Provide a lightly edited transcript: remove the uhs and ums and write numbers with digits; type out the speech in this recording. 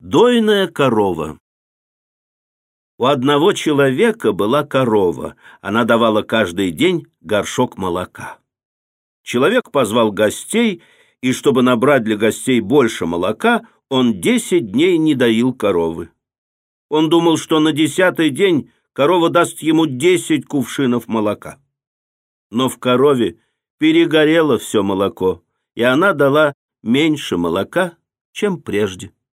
Дойная корова. У одного человека была корова. Она давала каждый день горшок молока. Человек позвал гостей, и чтобы набрать для гостей больше молока, он 10 дней не доил коровы. Он думал, что на 10-й день корова даст ему 10 кувшинов молока. Но в корове перегорело все молоко, и она дала меньше молока, чем прежде.